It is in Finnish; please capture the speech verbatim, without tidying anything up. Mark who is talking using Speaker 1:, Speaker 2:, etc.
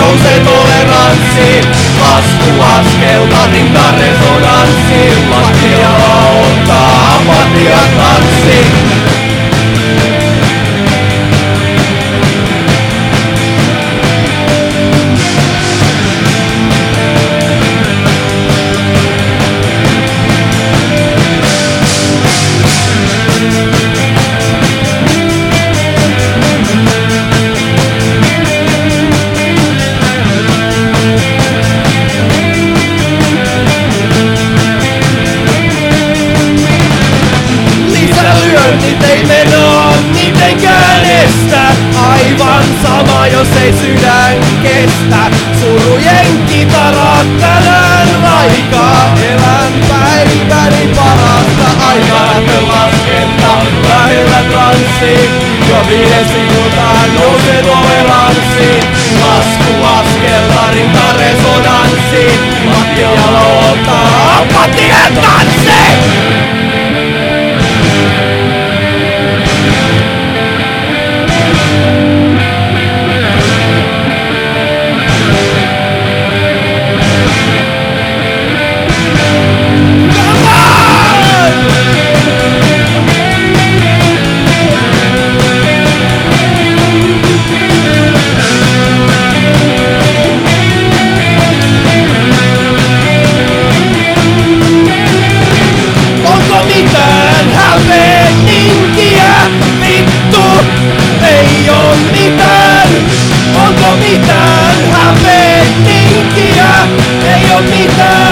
Speaker 1: nousee toleranssi. Laskuaskelta rintaresonanssi. Lattialla ottaa apatian tanssi. Lyönnit ei menoa mitenkään estä. Aivan sama jos ei sydän kestä. Surujen kitarat tänään vaikaa. Elän päiväni parasta aikaa. Laskenta lähellä transsi. Jo viiden sivutaan nousee toleranssi. Laskuaskelta rintaresonanssi. Lattialla ottaa apatian tanssi. Mitään häveninkiä, vittu, ei oo mitään. Onko mitään häveninkiä, ei oo mitään.